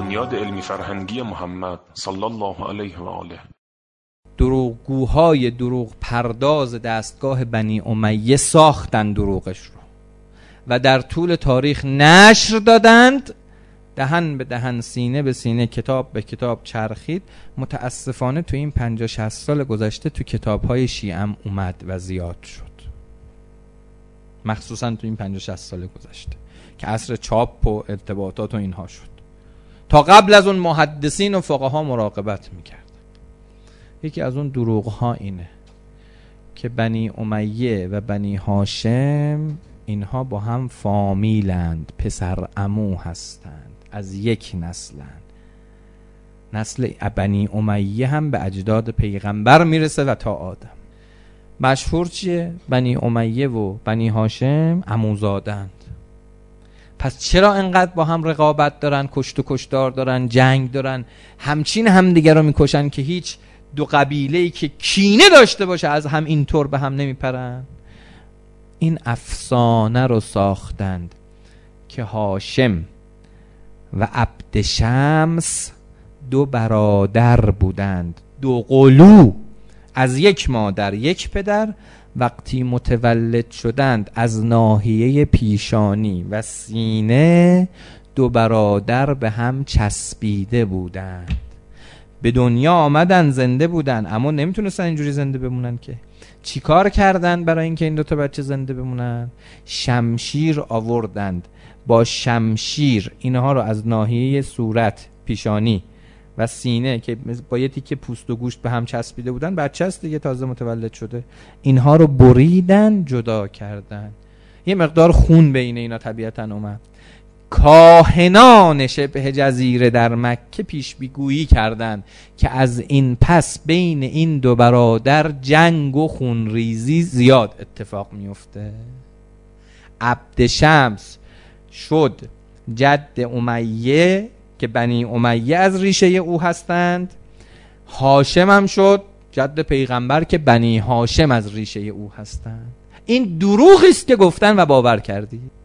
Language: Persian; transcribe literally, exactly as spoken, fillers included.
بنیاد علمی فرهنگی محمد صلی الله علیه و آله. دروغگوهای دروغ پرداز دستگاه بنی امیه ساختن دروغش رو و در طول تاریخ نشر دادند، دهن به دهن، سینه به سینه، کتاب به کتاب چرخید. متاسفانه تو این پنجاه شصت سال گذشته تو کتاب‌های شیعه هم اومد و زیاد شد، مخصوصا تو این پنجاه شصت سال گذشته که عصر چاپ و ارتباطات و اینها شد. تا قبل از اون محدثین و فقها مراقبت میکرد. یکی از اون دروغ ها اینه که بنی امیه و بنی هاشم اینها با هم فامیلند، پسر عمو هستند، از یک نسلند. نسل بنی امیه هم به اجداد پیغمبر میرسه و تا آدم. مشهور چیه؟ بنی امیه و بنی هاشم عموزادند. پس چرا انقدر با هم رقابت دارن، کشت و کشتار دارن، جنگ دارن، همچین هم دیگر رو میکشن که هیچ دو قبیله‌ای که کینه داشته باشه از هم اینطور به هم نمیپرن؟ این افسانه رو ساختند که هاشم و عبد شمس دو برادر بودند، دو قلو از یک مادر یک پدر. وقتی متولد شدند از ناحیه پیشانی و سینه دو برادر به هم چسبیده بودند. به دنیا آمدن، زنده بودن، اما نمیتونستن اینجوری زنده بمونن. که چی کار کردن برای اینکه این دوتا بچه زنده بمونن؟ شمشیر آوردند، با شمشیر اینها رو از ناحیه صورت، پیشانی و سینه که با یه تیکه پوست و گوشت به هم چسبیده بودن، بچه است دیگه، تازه متولد شده، اینها رو بریدن، جدا کردن. یه مقدار خون بین اینا طبیعتاً اومد. کاهنان شبه جزیره در مکه پیش بیگویی کردند که از این پس بین این دو برادر جنگ و خونریزی زیاد اتفاق میفته. عبد شمس شد جد امیه که بنی امیه از ریشه او هستند، هاشم هم شد جد پیغمبر که بنی هاشم از ریشه او هستند. این دروغی است که گفتن و باور کردی.